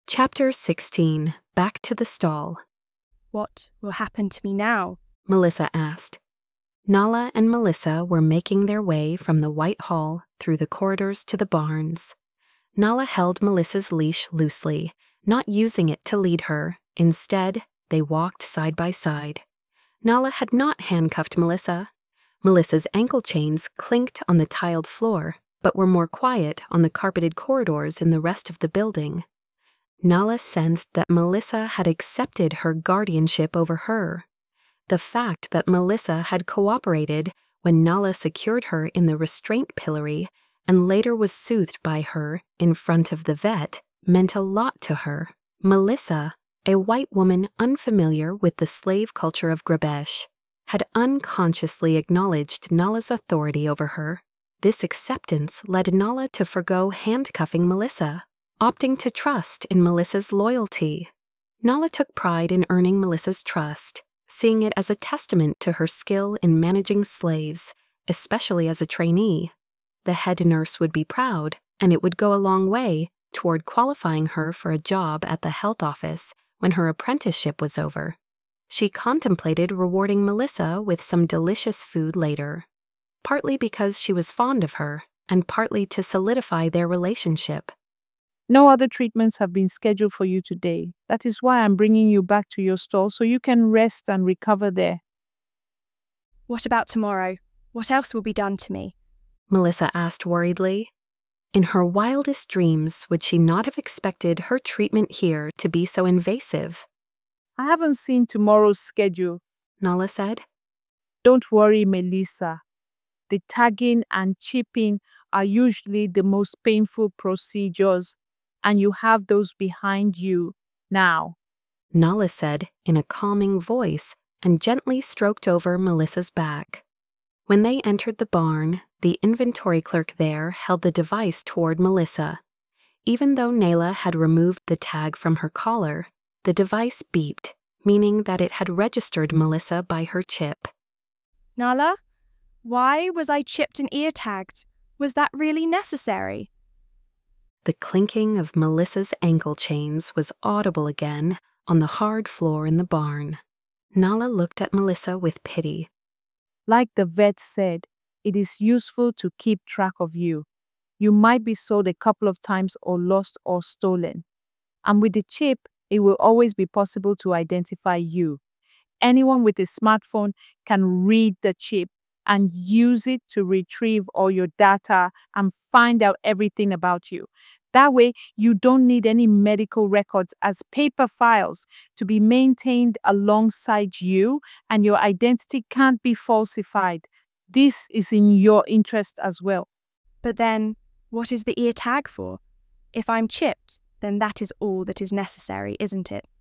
Chapter 16. Back to the Stall. What will happen to me now? Melissa asked. Nala and Melissa were making their way from the White Hall through the corridors to the barns. Nala held Melissa's leash loosely, not using it to lead her. Instead, they walked side by side. Nala had not handcuffed Melissa. Melissa's ankle chains clinked on the tiled floor, but were more quiet on the carpeted corridors in the rest of the building. Nala sensed that Melissa had accepted her guardianship over her. The fact that Melissa had cooperated when Nala secured her in the restraint pillory and later was soothed by her in front of the vet meant a lot to her. Melissa, a white woman unfamiliar with the slave culture of Grabesh, had unconsciously acknowledged Nala's authority over her. This acceptance led Nala to forgo handcuffing Melissa, opting to trust in Melissa's loyalty. Nala took pride in earning Melissa's trust, seeing it as a testament to her skill in managing slaves, especially as a trainee. The head nurse would be proud, and it would go a long way toward qualifying her for a job at the health office when her apprenticeship was over. She contemplated rewarding Melissa with some delicious food later, partly because she was fond of her, and partly to solidify their relationship. No other treatments have been scheduled for you today. That is why I'm bringing you back to your stall so you can rest and recover there. What about tomorrow? What else will be done to me? Melissa asked worriedly. In her wildest dreams would she not have expected her treatment here to be so invasive. I haven't seen tomorrow's schedule, Nala said. Don't worry, Melissa. The tagging and chipping are usually the most painful procedures, and you have those behind you now, Nala said in a calming voice and gently stroked over Melissa's back. When they entered the barn, the inventory clerk there held the device toward Melissa. Even though Nala had removed the tag from her collar, the device beeped, meaning that it had registered Melissa by her chip. Nala, why was I chipped and ear tagged? Was that really necessary? The clinking of Melissa's ankle chains was audible again on the hard floor in the barn. Nala looked at Melissa with pity. Like the vet said, it is useful to keep track of you. You might be sold a couple of times or lost or stolen. And with the chip, it will always be possible to identify you. Anyone with a smartphone can read the chip and use it to retrieve all your data and find out everything about you. That way, you don't need any medical records as paper files to be maintained alongside you, and your identity can't be falsified. This is in your interest as well. But then, what is the ear tag for? If I'm chipped, then that is all that is necessary, isn't it?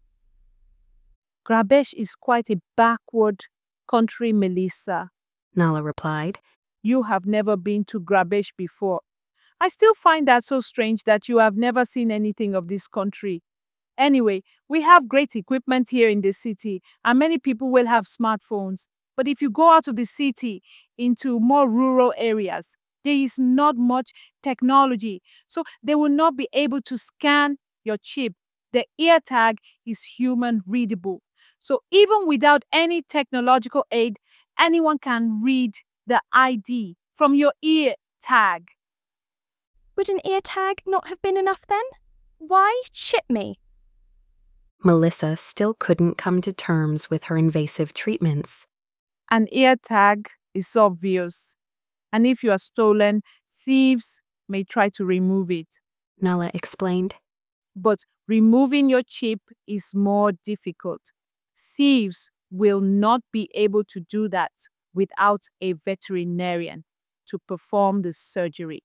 Grabesh is quite a backward country, Melissa, Nala replied. You have never been to Grabesh before. I still find that so strange that you have never seen anything of this country. Anyway, we have great equipment here in the city, and many people will have smartphones. But if you go out of the city into more rural areas, there is not much technology, so they will not be able to scan your chip. The ear tag is human readable. So even without any technological aid, anyone can read the ID from your ear tag. Would an ear tag not have been enough then? Why chip me? Melissa still couldn't come to terms with her invasive treatments. An ear tag is obvious, and if you are stolen, thieves may try to remove it. Nala explained. But removing your chip is more difficult. Thieves will not be able to do that without a veterinarian to perform the surgery.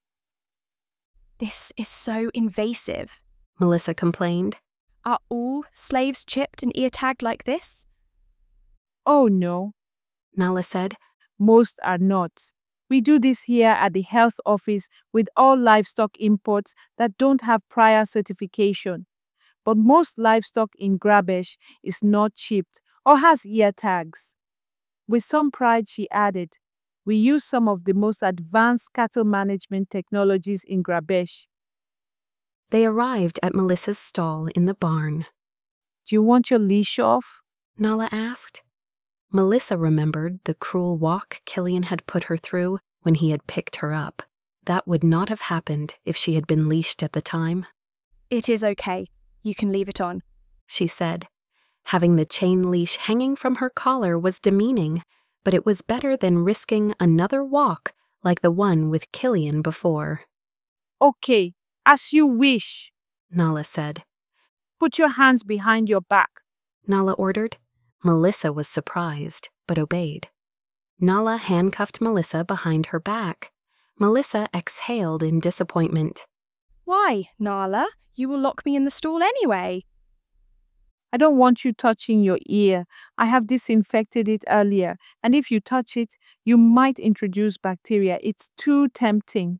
This is so invasive, Melissa complained. Are all slaves chipped and ear tagged like this? Oh no, Nala said. Most are not. We do this here at the health office with all livestock imports that don't have prior certification. But most livestock in Grabesh is not chipped or has ear tags. With some pride, she added, we use some of the most advanced cattle management technologies in Grabesh. They arrived at Melissa's stall in the barn. Do you want your leash off? Nala asked. Melissa remembered the cruel walk Killian had put her through when he had picked her up. That would not have happened if she had been leashed at the time. It is okay. You can leave it on, she said. Having the chain leash hanging from her collar was demeaning, but it was better than risking another walk like the one with Killian before. Okay, as you wish, Nala said. Put your hands behind your back. Nala ordered. Melissa was surprised, but obeyed. Nala handcuffed Melissa behind her back. Melissa exhaled in disappointment. Why, Nala? You will lock me in the stall anyway. I don't want you touching your ear. I have disinfected it earlier, and if you touch it, you might introduce bacteria. It's too tempting.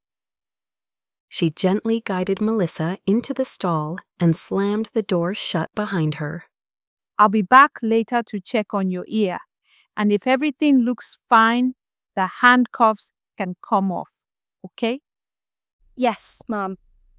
She gently guided Melissa into the stall and slammed the door shut behind her. I'll be back later to check on your ear, and if everything looks fine, the handcuffs can come off, okay? Yes, Mum.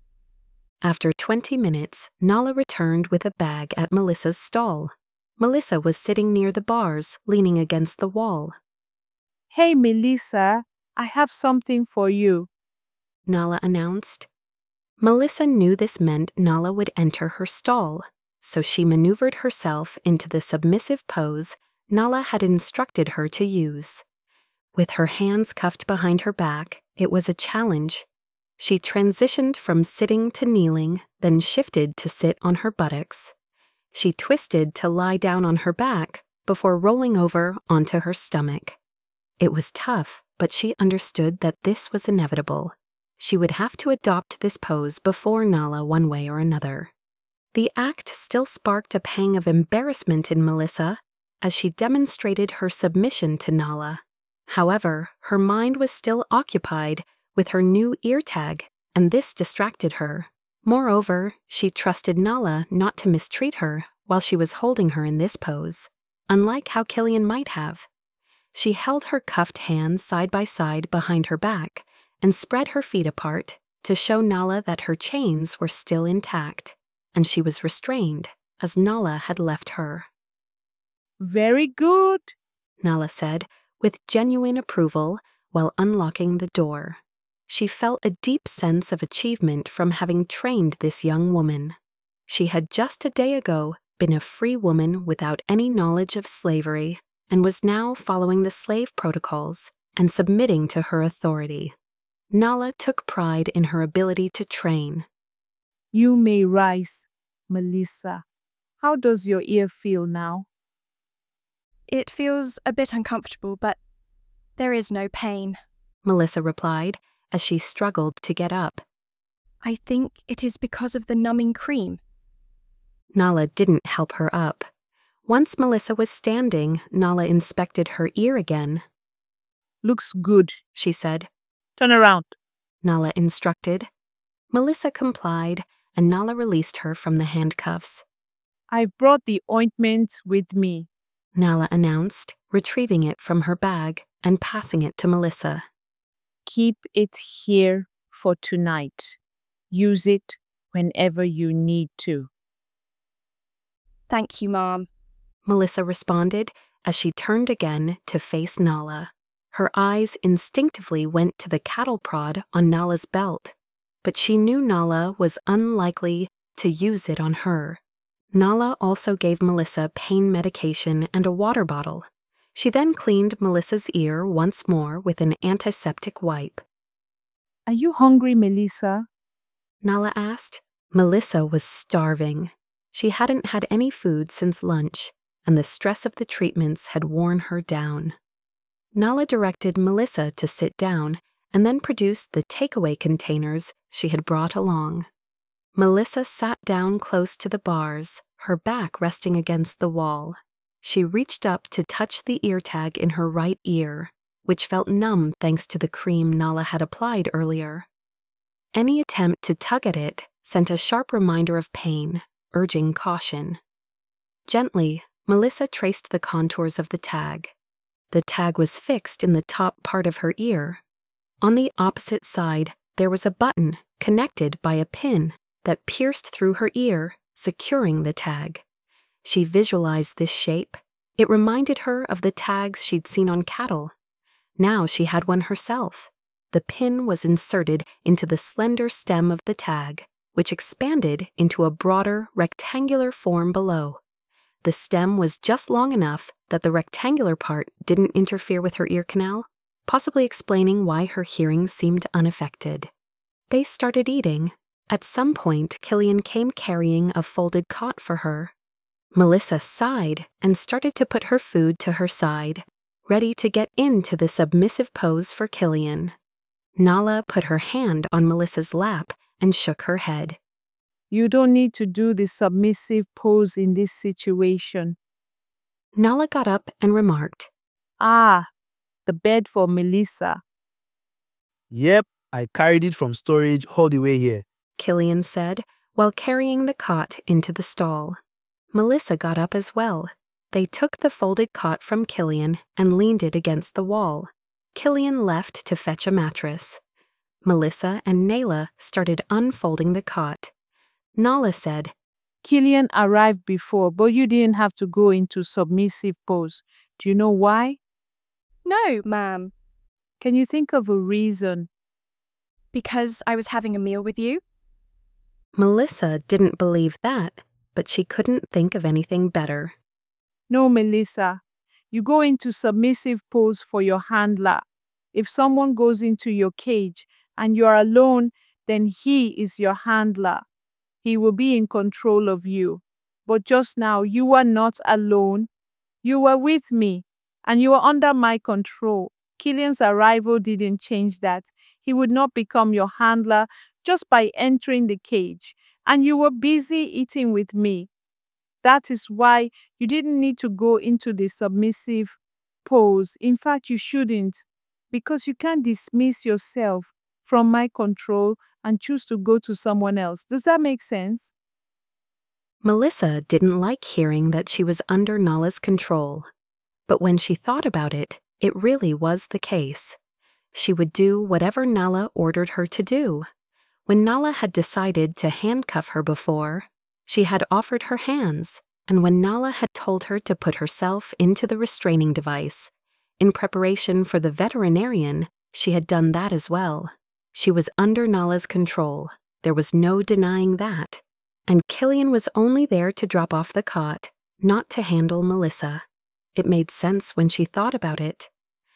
After 20 minutes, Nala returned with a bag at Melissa's stall. Melissa was sitting near the bars, leaning against the wall. Hey, Melissa, I have something for you, Nala announced. Melissa knew this meant Nala would enter her stall, so she maneuvered herself into the submissive pose Nala had instructed her to use. With her hands cuffed behind her back, it was a challenge. She transitioned from sitting to kneeling, then shifted to sit on her buttocks. She twisted to lie down on her back before rolling over onto her stomach. It was tough, but she understood that this was inevitable. She would have to adopt this pose before Nala one way or another. The act still sparked a pang of embarrassment in Melissa as she demonstrated her submission to Nala. However, her mind was still occupied with her new ear tag, and this distracted her. Moreover, she trusted Nala not to mistreat her while she was holding her in this pose, unlike how Killian might have. She held her cuffed hands side by side behind her back and spread her feet apart to show Nala that her chains were still intact, and she was restrained as Nala had left her. Very good, Nala said, with genuine approval while unlocking the door. She felt a deep sense of achievement from having trained this young woman. She had just a day ago been a free woman without any knowledge of slavery and was now following the slave protocols and submitting to her authority. Nala took pride in her ability to train. You may rise, Melissa. How does your ear feel now? It feels a bit uncomfortable, but there is no pain, Melissa replied as she struggled to get up. I think it is because of the numbing cream. Nala didn't help her up. Once Melissa was standing, Nala inspected her ear again. Looks good, she said. Turn around, Nala instructed. Melissa complied, and Nala released her from the handcuffs. I've brought the ointment with me, Nala announced, retrieving it from her bag and passing it to Melissa. Keep it here for tonight. Use it whenever you need to. Thank you, Mom, Melissa responded as she turned again to face Nala. Her eyes instinctively went to the cattle prod on Nala's belt, but she knew Nala was unlikely to use it on her. Nala also gave Melissa pain medication and a water bottle. She then cleaned Melissa's ear once more with an antiseptic wipe. Are you hungry, Melissa? Nala asked. Melissa was starving. She hadn't had any food since lunch, and the stress of the treatments had worn her down. Nala directed Melissa to sit down and then produced the takeaway containers she had brought along. Melissa sat down close to the bars, her back resting against the wall. She reached up to touch the ear tag in her right ear, which felt numb thanks to the cream Nala had applied earlier. Any attempt to tug at it sent a sharp reminder of pain, urging caution. Gently, Melissa traced the contours of the tag. The tag was fixed in the top part of her ear. On the opposite side, there was a button connected by a pin that pierced through her ear, securing the tag. She visualized this shape. It reminded her of the tags she'd seen on cattle. Now she had one herself. The pin was inserted into the slender stem of the tag, which expanded into a broader, rectangular form below. The stem was just long enough that the rectangular part didn't interfere with her ear canal, possibly explaining why her hearing seemed unaffected. They started eating. At some point, Killian came carrying a folded cot for her. Melissa sighed and started to put her food to her side, ready to get into the submissive pose for Killian. Nala put her hand on Melissa's lap and shook her head. You don't need to do the submissive pose in this situation. Nala got up and remarked, Ah, the bed for Melissa. Yep, I carried it from storage all the way here. Killian said, while carrying the cot into the stall. Melissa got up as well. They took the folded cot from Killian and leaned it against the wall. Killian left to fetch a mattress. Melissa and Nayla started unfolding the cot. Nala said, Killian arrived before, but you didn't have to go into submissive pose. Do you know why? No, ma'am. Can you think of a reason? Because I was having a meal with you? Melissa didn't believe that, but she couldn't think of anything better. No, Melissa. You go into submissive pose for your handler. If someone goes into your cage and you are alone, then he is your handler. He will be in control of you. But just now, you were not alone. You were with me, and you were under my control. Killian's arrival didn't change that. He would not become your handler just by entering the cage, and you were busy eating with me. That is why you didn't need to go into the submissive pose. In fact, you shouldn't, because you can't dismiss yourself from my control and choose to go to someone else. Does that make sense? Melissa didn't like hearing that she was under Nala's control. But when she thought about it, it really was the case. She would do whatever Nala ordered her to do. When Nala had decided to handcuff her before, she had offered her hands, and when Nala had told her to put herself into the restraining device, in preparation for the veterinarian, she had done that as well. She was under Nala's control. There was no denying that. And Killian was only there to drop off the cot, not to handle Melissa. It made sense when she thought about it.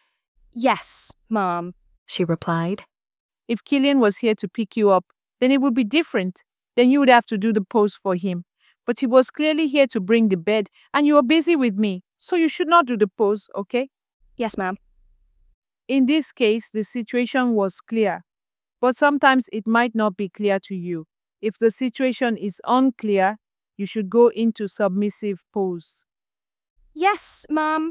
Yes, ma'am. She replied. If Killian was here to pick you up, then it would be different. Then you would have to do the pose for him. But he was clearly here to bring the bed, and you are busy with me, so you should not do the pose, okay? Yes, ma'am. In this case, the situation was clear, but sometimes it might not be clear to you. If the situation is unclear, you should go into submissive pose. Yes, ma'am.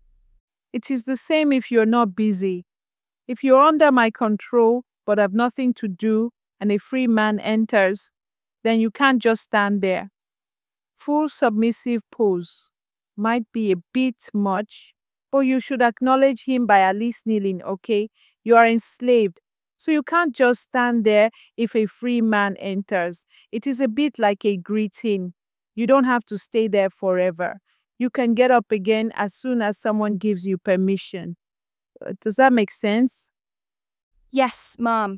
It is the same if you're not busy. If you're under my control but have nothing to do and a free man enters, then you can't just stand there. Full submissive pose might be a bit much, but you should acknowledge him by at least kneeling, okay? You are enslaved, so you can't just stand there if a free man enters. It is a bit like a greeting. You don't have to stay there forever. You can get up again as soon as someone gives you permission. Does that make sense? Yes, ma'am.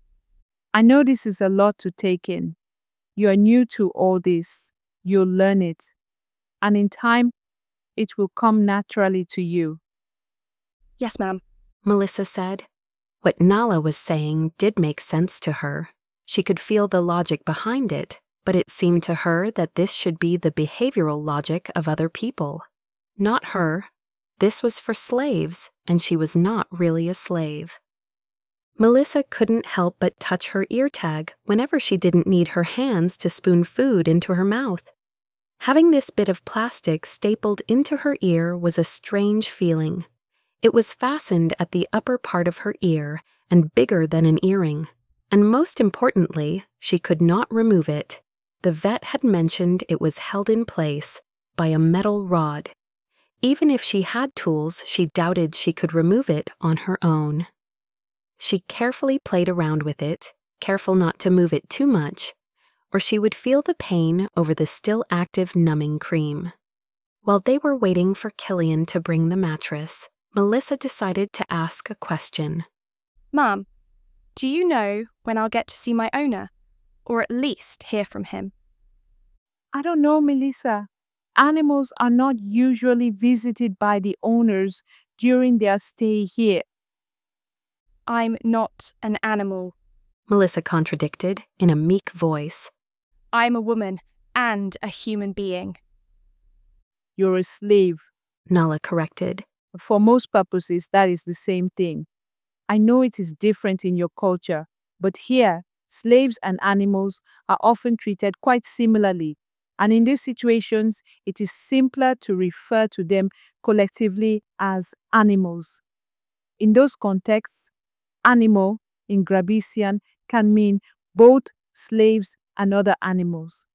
I know this is a lot to take in. You are new to all this. You'll learn it. And in time, it will come naturally to you. Yes, ma'am. Melissa said. What Nala was saying did make sense to her. She could feel the logic behind it, but it seemed to her that this should be the behavioral logic of other people. Not her. This was for slaves, and she was not really a slave. Melissa couldn't help but touch her ear tag whenever she didn't need her hands to spoon food into her mouth. Having this bit of plastic stapled into her ear was a strange feeling. It was fastened at the upper part of her ear and bigger than an earring. And most importantly, she could not remove it. The vet had mentioned it was held in place by a metal rod. Even if she had tools, she doubted she could remove it on her own. She carefully played around with it, careful not to move it too much, or she would feel the pain over the still active numbing cream. While they were waiting for Killian to bring the mattress, Melissa decided to ask a question. Mom, do you know when I'll get to see my owner? Or at least hear from him? I don't know, Melissa. Animals are not usually visited by the owners during their stay here. I'm not an animal. Melissa contradicted in a meek voice. I'm a woman and a human being. You're a slave. Nala corrected. For most purposes, that is the same thing. I know it is different in your culture, but here, slaves and animals are often treated quite similarly. And in these situations, it is simpler to refer to them collectively as animals. In those contexts, animal in Grabisian can mean both slaves and other animals.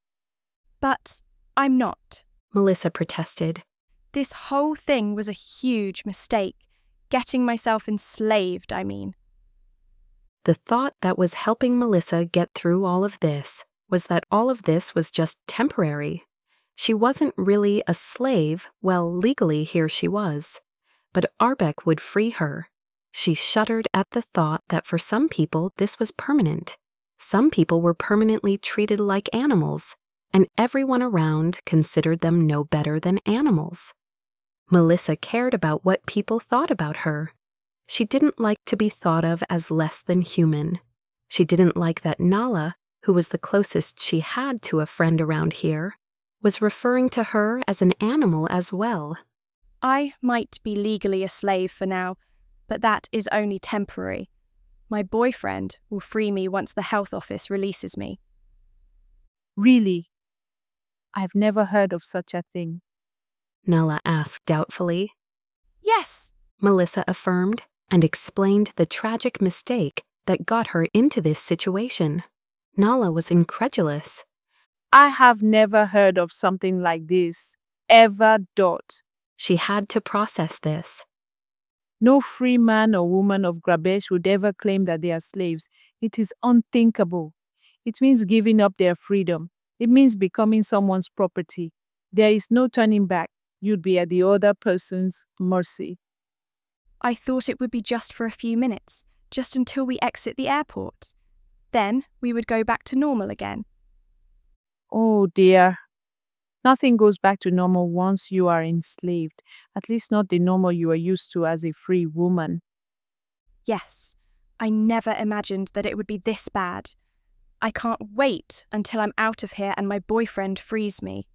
But I'm not. Melissa protested. This whole thing was a huge mistake. Getting myself enslaved, I mean. The thought that was helping Melissa get through all of this was that all of this was just temporary. She wasn't really a slave, well, legally here she was. But Arbeck would free her. She shuddered at the thought that for some people this was permanent. Some people were permanently treated like animals, and everyone around considered them no better than animals. Melissa cared about what people thought about her. She didn't like to be thought of as less than human. She didn't like that Nala, who was the closest she had to a friend around here, was referring to her as an animal as well. I might be legally a slave for now, but that is only temporary. My boyfriend will free me once the health office releases me. Really? I've never heard of such a thing. Nala asked doubtfully. Yes, Melissa affirmed and explained the tragic mistake that got her into this situation. Nala was incredulous. I have never heard of something like this. Ever. She had to process this. No free man or woman of Grabesh would ever claim that they are slaves. It is unthinkable. It means giving up their freedom. It means becoming someone's property. There is no turning back. You'd be at the other person's mercy. I thought it would be just for a few minutes, just until we exit the airport. Then we would go back to normal again. Oh dear. Nothing goes back to normal once you are enslaved, at least not the normal you are used to as a free woman. Yes, I never imagined that it would be this bad. I can't wait until I'm out of here and my boyfriend frees me.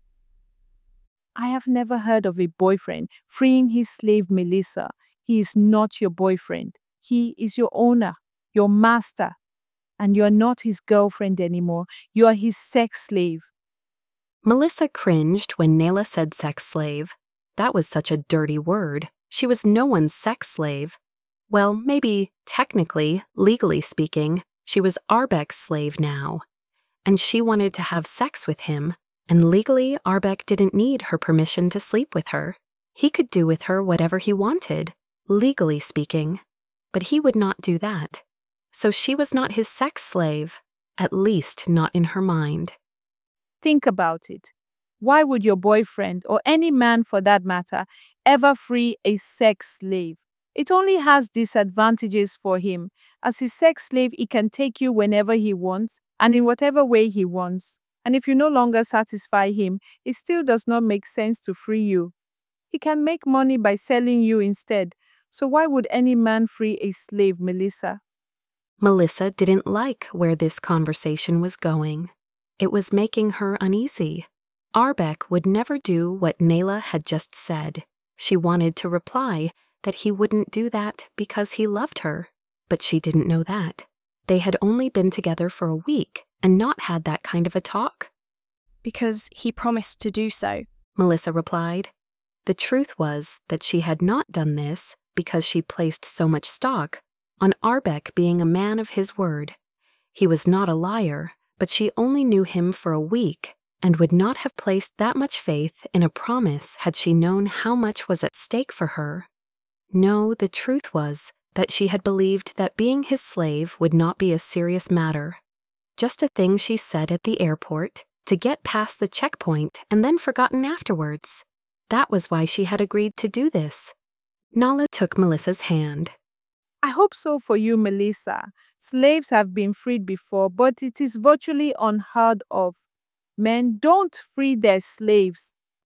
I have never heard of a boyfriend freeing his slave Melissa. He is not your boyfriend. He is your owner, your master. And you are not his girlfriend anymore. You are his sex slave. Melissa cringed when Nala said sex slave. That was such a dirty word. She was no one's sex slave. Well, maybe, technically, legally speaking, she was Arbeck's slave now. And she wanted to have sex with him, and legally Arbeck didn't need her permission to sleep with her. He could do with her whatever he wanted, legally speaking. But he would not do that. So she was not his sex slave, at least not in her mind. Think about it. Why would your boyfriend, or any man for that matter, ever free a sex slave? It only has disadvantages for him. As his sex slave, he can take you whenever he wants and in whatever way he wants. And if you no longer satisfy him, it still does not make sense to free you. He can make money by selling you instead. So why would any man free a slave, Melissa? Melissa didn't like where this conversation was going. It was making her uneasy. Arbeck would never do what Nala had just said. She wanted to reply that he wouldn't do that because he loved her, but she didn't know that. They had only been together for a week and not had that kind of a talk. Because he promised to do so, Melissa replied. The truth was that she had not done this because she placed so much stock on Arbeck being a man of his word. He was not a liar, but she only knew him for a week and would not have placed that much faith in a promise had she known how much was at stake for her. No, the truth was that she had believed that being his slave would not be a serious matter. just a thing she said at the airport to get past the checkpoint and then forgotten afterwards. That was why she had agreed to do this. Nala took Melissa's hand. I hope so for you, Melissa. Slaves have been freed before, but it is virtually unheard of. Men don't free their slaves.